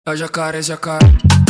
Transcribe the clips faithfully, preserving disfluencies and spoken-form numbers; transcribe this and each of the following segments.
É jacaré, jacaré.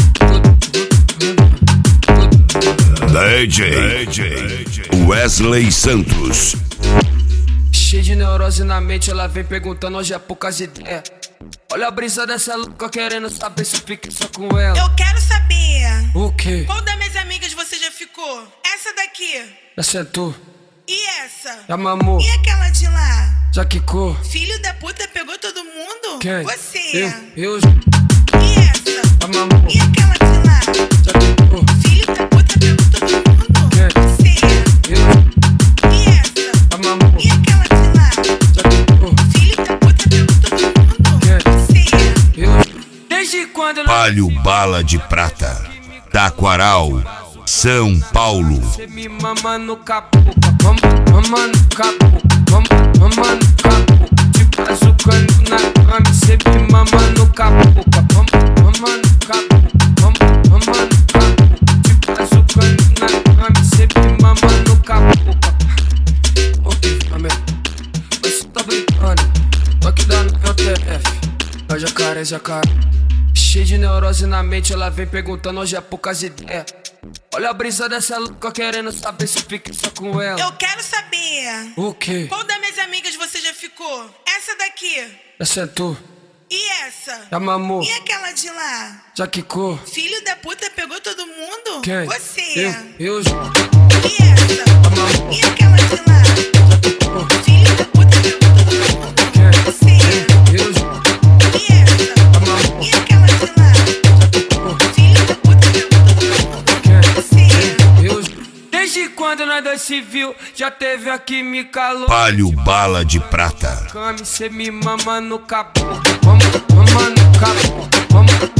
D J, D J Wesley Santos. Cheio de neurose na mente, ela vem perguntando, hoje é poucas ideias. Olha a brisa dessa louca querendo saber se fica só com ela. Eu quero saber. O quê? Qual das minhas amigas você já ficou? Essa daqui. Já sentou? E essa? Já mamou? E aquela de lá? Já quicou? Filho da puta pegou todo mundo? Quem? Você. Eu? Eu? E essa? Já mamou? E aquela de lá? Já quicou? Filho da puta pegou todo mundo? Quem? Você. Eu? E essa? Já mamou? E aquela de lá? Já quicou? Filho da puta pegou todo mundo? Quem? Você. Eu? Desde quando ela... Palio Bala de Prata, Taquaral, São Paulo. Você me mama no capu, mama, mama no capu, mama, mama no capu. Tipo açucando na cama, você me mama no capu, mama, mama no capu, mama, mama no capu. Tipo açucando na cama, você me mama no capu. Ok, amém. Mas você tá brincando, tô aqui dando L T F. É jacaré, jacaré. Cheio de neurose na mente, ela vem perguntando, hoje é poucas ideias. Olha a brisa dessa louca querendo saber se fica só com ela. Eu quero saber. O quê? Qual das minhas amigas você já ficou? Essa daqui. Já sentou? E essa? Já mamou? E aquela de lá? Já quicou? Filho da puta pegou todo mundo? Quem? Você. Eu? Eu? E essa? mamou? E aquela de lá? Já quicou? Filho da puta pegou todo mundo? Quem? Você. Eu? E essa? mamou? E aquela de lá? Já quicou? Filho da puta pegou todo mundo? Quem? Você. Eu? Desde quando nós dois se viu, já teve a química louca. Palio Bala de Prata. Cama, cê me mama no capu, mama, mama no capu, mama,